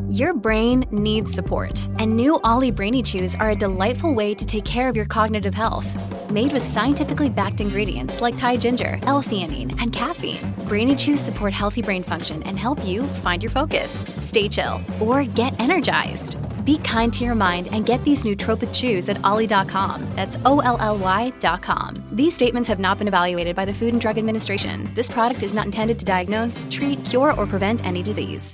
Your brain needs support, and new Ollie Brainy Chews are a delightful way to take care of your cognitive health. Made with scientifically backed ingredients like Thai ginger, L-theanine, and caffeine, Brainy Chews support healthy brain function and help you find your focus, stay chill, or get energized. Be kind to your mind and get these nootropic chews at ollie.com. That's OLLY.com. These statements have not been evaluated by the Food and Drug Administration. This product is not intended to diagnose, treat, cure, or prevent any disease.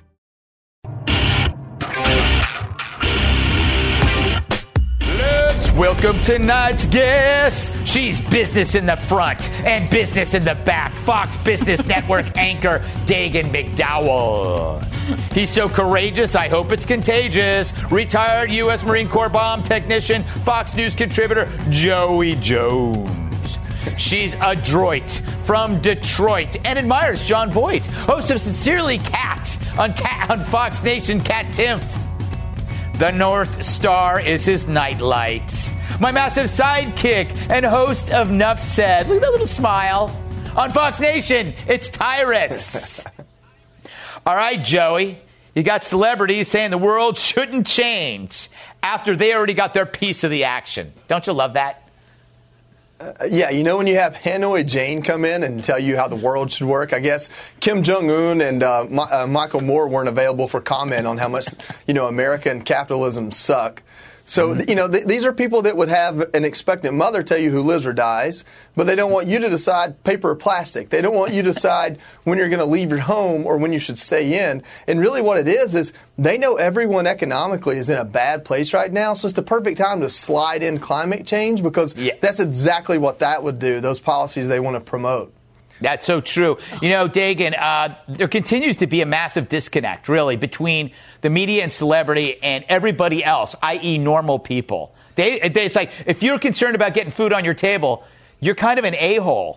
Welcome to tonight's guest. She's business in the front and business in the back. Fox Business Network anchor Dagen McDowell. He's so courageous, I hope it's contagious. Retired U.S. Marine Corps bomb technician, Fox News contributor Joey Jones. She's adroit from Detroit and admires John Voight, host of Sincerely Cat on Fox Nation, Cat Timpf. The North Star is his nightlight. My massive sidekick and host of Nuff Said. Look at that little smile. On Fox Nation, it's Tyrus. All right, Joey. You got celebrities saying the world shouldn't change after they already got their piece of the action. Don't you love that? Yeah, you know when you have Hanoi Jane come in and tell you how the world should work, I guess Kim Jong-un and Michael Moore weren't available for comment on how much, America and capitalism suck. So, these are people that would have an expectant mother tell you who lives or dies, but they don't want you to decide paper or plastic. They don't want you to decide when you're going to leave your home or when you should stay in. And really what it is they know everyone economically is in a bad place right now, so it's the perfect time to slide in climate change because that's exactly what that would do, those policies they want to promote. That's so true. Dagen, there continues to be a massive disconnect, really, between the media and celebrity and everybody else, i.e. normal people. It's like, if you're concerned about getting food on your table, you're kind of an a-hole.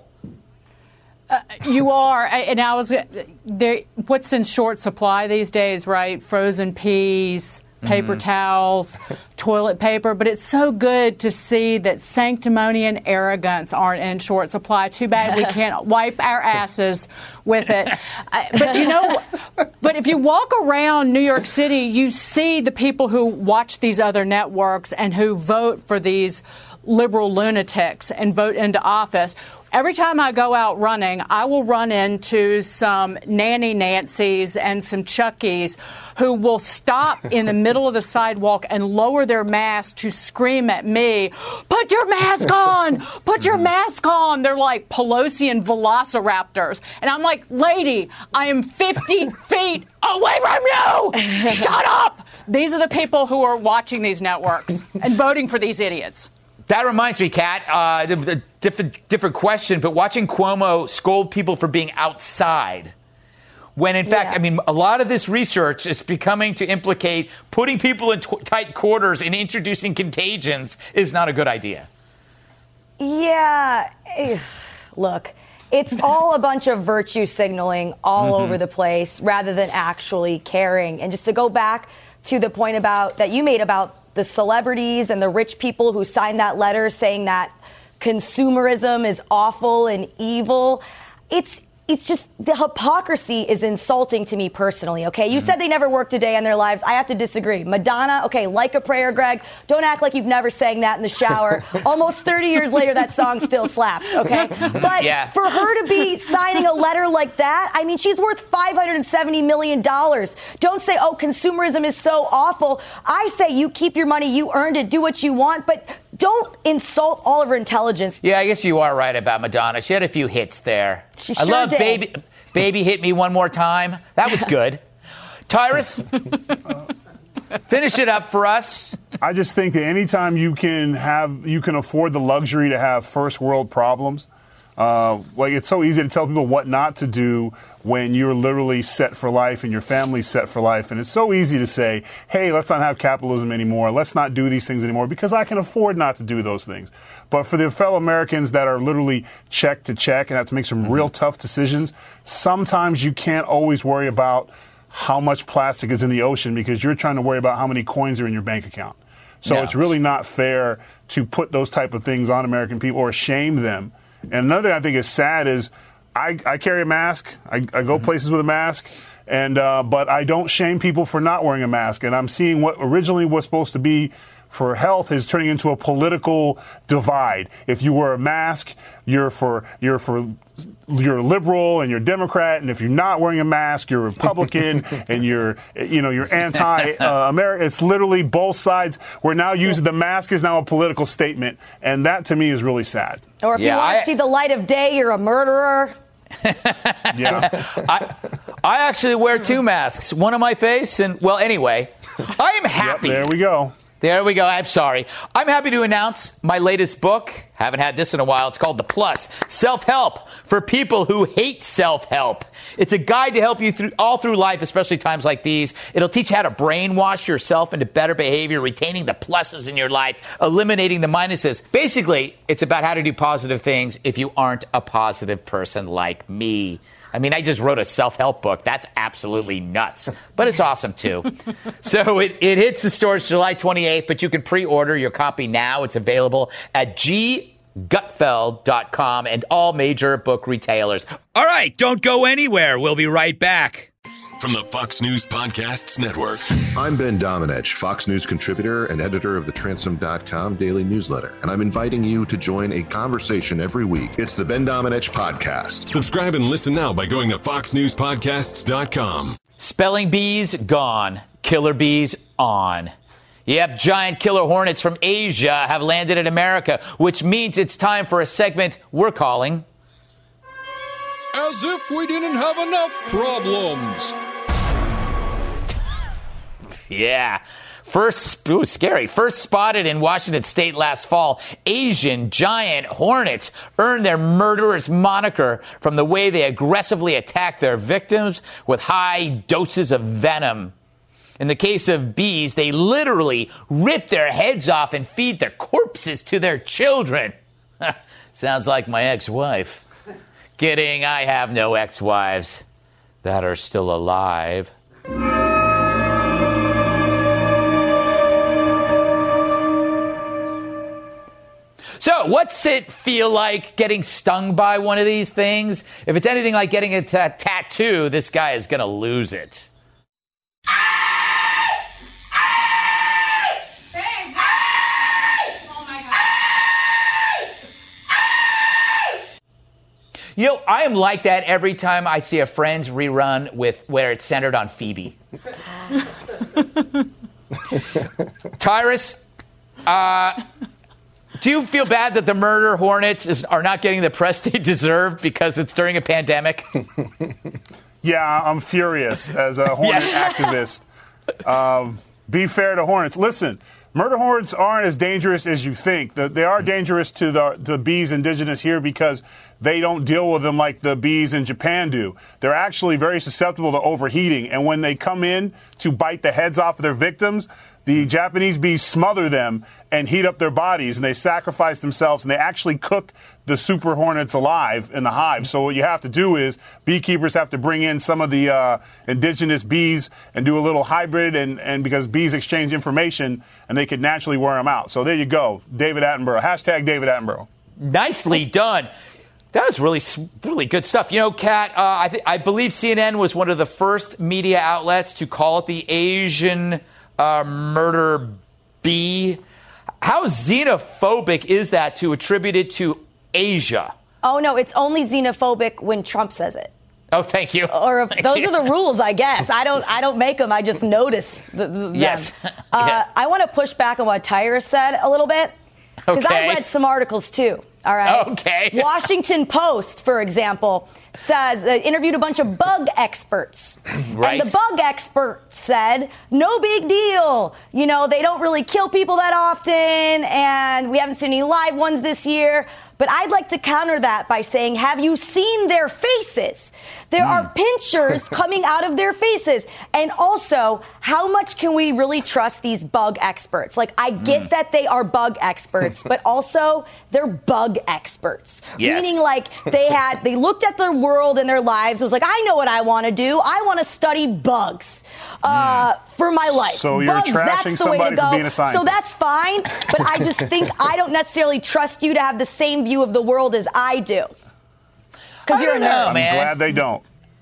You are. And I was there. What's in short supply these days, right? Frozen peas, paper towels, toilet paper. But it's so good to see that sanctimony and arrogance aren't in short supply. Too bad we can't wipe our asses with it. But if you walk around New York City, you see the people who watch these other networks and who vote for these liberal lunatics and vote into office. Every time I go out running, I will run into some Nanny Nancys and some Chuckies who will stop in the middle of the sidewalk and lower their mask to scream at me, "Put your mask on! Put your mask on!" They're like Pelosi and velociraptors. And I'm like, lady, I am 50 feet away from you! Shut up! These are the people who are watching these networks and voting for these idiots. That reminds me, Kat, the different question, but watching Cuomo scold people for being outside, when in fact, a lot of this research is becoming to implicate putting people in tight quarters and introducing contagions is not a good idea. Yeah. Look, it's all a bunch of virtue signaling all over the place rather than actually caring. And just to go back to the point that you made about the celebrities and the rich people who signed that letter saying that consumerism is awful and evil. It's just the hypocrisy is insulting to me personally, okay? You said they never worked a day in their lives. I have to disagree. Madonna, okay, Like a Prayer, Greg. Don't act like you've never sang that in the shower. Almost 30 years later, that song still slaps, okay? But for her to be signing a letter like that, she's worth $570 million. Don't say, oh, consumerism is so awful. I say you keep your money, you earned it, do what you want, but don't insult all of her intelligence. Yeah, I guess you are right about Madonna. She had a few hits there. She sure did. Baby Hit Me One More Time. That was good. Tyrus, finish it up for us. I just think that anytime you can afford the luxury to have first world problems, it's so easy to tell people what not to do when you're literally set for life and your family's set for life. And it's so easy to say, hey, let's not have capitalism anymore. Let's not do these things anymore because I can afford not to do those things. But for the fellow Americans that are literally check to check and have to make some real tough decisions, sometimes you can't always worry about how much plastic is in the ocean because you're trying to worry about how many coins are in your bank account. So it's really not fair to put those type of things on American people or shame them. And another thing I think is sad is I carry a mask. I go places with a mask. But I don't shame people for not wearing a mask. And I'm seeing what originally was supposed to be for health is turning into a political divide. If you wear a mask, you're liberal and you're Democrat, and if you're not wearing a mask, you're Republican and you're anti-American. It's literally both sides. We're now using the mask is now a political statement, and that to me is really sad. Or if you want to see the light of day, you're a murderer. Yeah. I actually wear 2 masks, one on my face, and anyway, I am happy. Yep, there we go. There we go. I'm sorry. I'm happy to announce my latest book. Haven't had this in a while. It's called The Plus, Self-Help for People Who Hate Self-Help. It's a guide to help you all through life, especially times like these. It'll teach you how to brainwash yourself into better behavior, retaining the pluses in your life, eliminating the minuses. Basically, it's about how to do positive things if you aren't a positive person like me. I mean, I just wrote a self-help book. That's absolutely nuts. But it's awesome, too. So it hits the stores July 28th, but you can pre-order your copy now. It's available at Gutfeld.com and all major book retailers. All right, don't go anywhere. We'll be right back. From the Fox News Podcasts Network. I'm Ben Domenech, Fox News contributor and editor of the Transom.com daily newsletter, and I'm inviting you to join a conversation every week. It's the Ben Domenech Podcast. Subscribe and listen now by going to foxnewspodcasts.com. Spelling bees gone, killer bees on. Yep, giant killer hornets from Asia have landed in America, which means it's time for a segment we're calling As If We Didn't Have Enough Problems. Yeah. Scary. First spotted in Washington State last fall, Asian giant hornets earned their murderous moniker from the way they aggressively attack their victims with high doses of venom. In the case of bees, they literally rip their heads off and feed their corpses to their children. Sounds like my ex-wife. Kidding, I have no ex-wives that are still alive. So, what's it feel like getting stung by one of these things? If it's anything like getting a tattoo, this guy is going to lose it. You know, I am like that every time I see a Friends rerun where it's centered on Phoebe. Tyrus, do you feel bad that the murder hornets are not getting the press they deserve because it's during a pandemic? Yeah, I'm furious as a hornet activist. Be fair to hornets. Listen, murder hornets aren't as dangerous as you think. They are dangerous to the bees indigenous here because they don't deal with them like the bees in Japan do. They're actually very susceptible to overheating. And when they come in to bite the heads off of their victims, the Japanese bees smother them and heat up their bodies, and they sacrifice themselves, and they actually cook the super hornets alive in the hive. So what you have to do is beekeepers have to bring in some of the indigenous bees and do a little hybrid, and because bees exchange information, and they could naturally wear them out. So there you go. David Attenborough. Hashtag David Attenborough. Nicely done. That was really good stuff. You know, Kat, I believe CNN was one of the first media outlets to call it the Asian murder bee. How xenophobic is that to attribute it to Asia? Oh, no, it's only xenophobic when Trump says it. Oh, thank you. Or those are the rules, I guess. I don't make them. I just notice them. Yes. I want to push back on what Tyrus said a little bit. Because I read some articles, too. All right. Okay. Washington Post, for example, says interviewed a bunch of bug experts. Right. And the bug expert said, no big deal. You know, they don't really kill people that often, and we haven't seen any live ones this year. But I'd like to counter that by saying, have you seen their faces? There are pinchers coming out of their faces. And also, how much can we really trust these bug experts? Like, I get that they are bug experts, but also they're bug experts. Yes. Meaning, like, they looked at their world and their lives and was like, I know what I want to do. I want to study bugs for my life. So you're bugs, trashing somebody for being a scientist. So that's fine, but I just think I don't necessarily trust you to have the same view of the world as I do. Because you're a nerd. I'm glad they don't.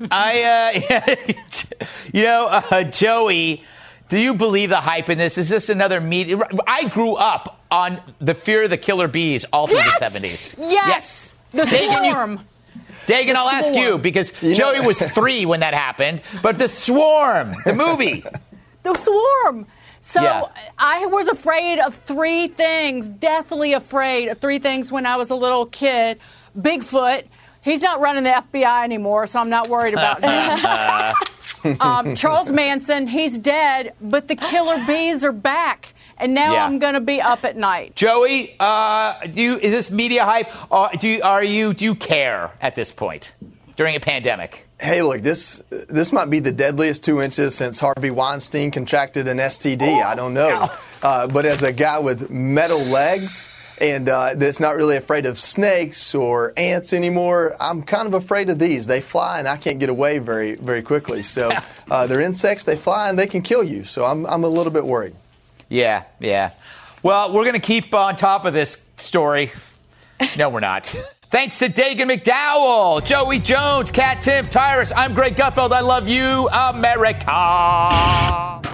Joey, do you believe the hype in this? Is this another media? I grew up on the fear of the killer bees all through the 70s. Yes. The Swarm. Dagan, I'll ask you, because Joey was 3 when that happened, but the Swarm, the movie. The Swarm. So I was afraid of 3 things, deathly afraid of 3 things when I was a little kid. Bigfoot. He's not running the FBI anymore, so I'm not worried about him. Charles Manson, he's dead, but the killer bees are back. And now I'm going to be up at night. Joey, is this media hype? Do you care at this point during a pandemic? Hey, look, this might be the deadliest 2 inches since Harvey Weinstein contracted an STD. I don't know. But as a guy with metal legs and that's not really afraid of snakes or ants anymore, I'm kind of afraid of these. They fly, and I can't get away very, very quickly. So they're insects. They fly, and they can kill you. So I'm a little bit worried. Yeah. Well, we're going to keep on top of this story. No, we're not. Thanks to Dagan McDowell, Joey Jones, Kat Timpf, Tyrus. I'm Greg Gutfeld. I love you, America.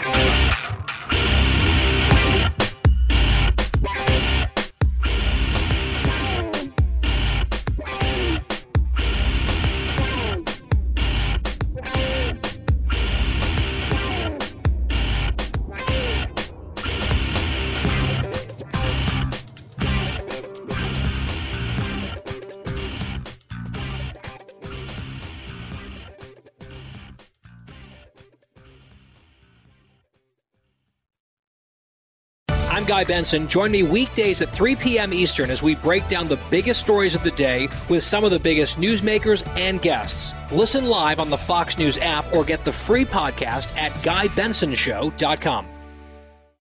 I'm Guy Benson. Join me weekdays at 3 p.m. Eastern as we break down the biggest stories of the day with some of the biggest newsmakers and guests. Listen live on the Fox News app or get the free podcast at GuyBensonShow.com.